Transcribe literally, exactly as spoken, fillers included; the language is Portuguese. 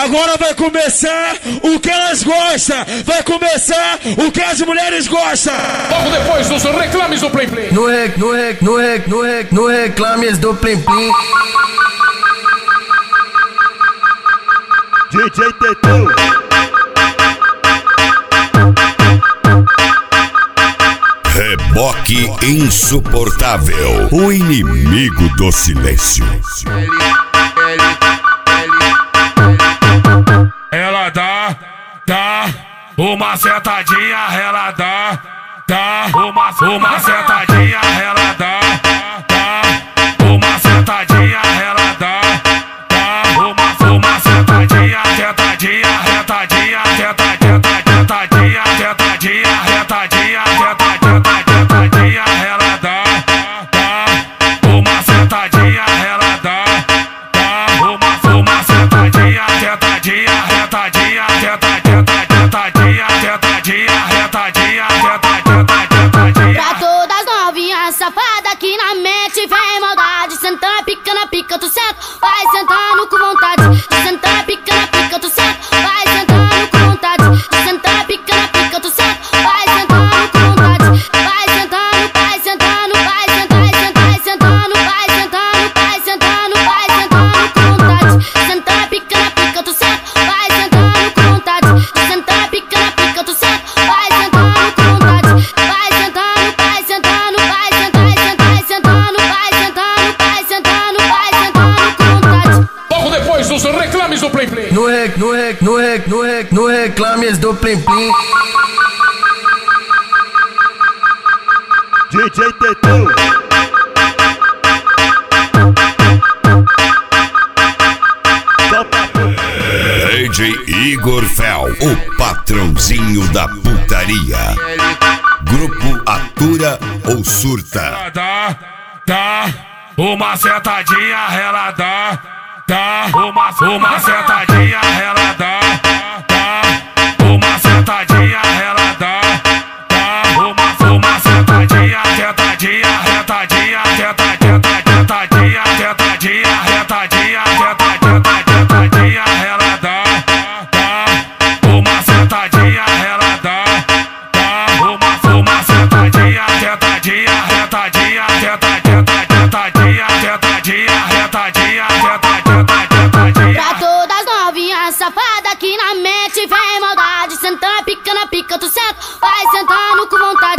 Agora vai começar o que elas gostam. Vai começar o que as mulheres gostam. Logo depois dos reclames do Plim Plim. No rec, no rec, no rec, no rec, no reclames do Plim Plim. D J Teteu. Reboque insuportável, o inimigo do silêncio. Ela dá, dá uma sentadinha, ela dá, dá uma, uma sentadinha, ela dá, dá uma sentadinha, ela dá, dá uma, uma sentadinha, sentadinha, retadinha, sentadinha, sentadinha, sentadinha, retadinha, sentadinha, ela dá, dá uma sentadinha, ela dá, dá uma, uma sentadinha, sentadinha, retadinha, sentadinha, sentadinha, sentadinha, retadinha, sentadinha. Pra todas novinhas safadas que na mente vem maldade, sentar pica na pica, tu senta, vai sentando com vontade. Sentar pica na pica, tu senta, vai sentando com vontade. Sentar pica na pica, tu senta, vai sentando com vontade. Vai sentando, vai sentando, vai sentando, vai sentando, vai sentando, vai sentando, vai sentando com vontade. Sentar pica na pica, tu senta, vai sentando com vontade. Sentar pica na pica, tu senta, vai sentando com vontade. Vai sentando, vai sentando, vai sentando, vai sentando, vai sentando, vai sentando, vai sentando com vontade. Logo depois dos reclames do Plim Plim. No rec, no rec, no rec, no rec, no reclames do Plim Plim. D J Teteu. D J Igor Fel, o patrãozinho da putaria. Grupo Atura ou Surta. Ela dá, dá uma sentadinha, ela dá, dá uma, uma sentadinha, ela dá, dá uma sentadinha, ela dá, dá uma, uma sentadinha, sentadinha, retadinha, sentadinha, sentadinha, sentadinha, retadinha, sentadinha, ela dá, dá uma sentadinha, ela dá, dá uma, uma sentadinha, sentadinha, retadinha, sentadinha, sentadinha, sentadinha, retadinha, sentadinha. Pra todas novinhas safadas que na mente vem maldade, sentar pica na pica, tu senta, vai sentando com vontade.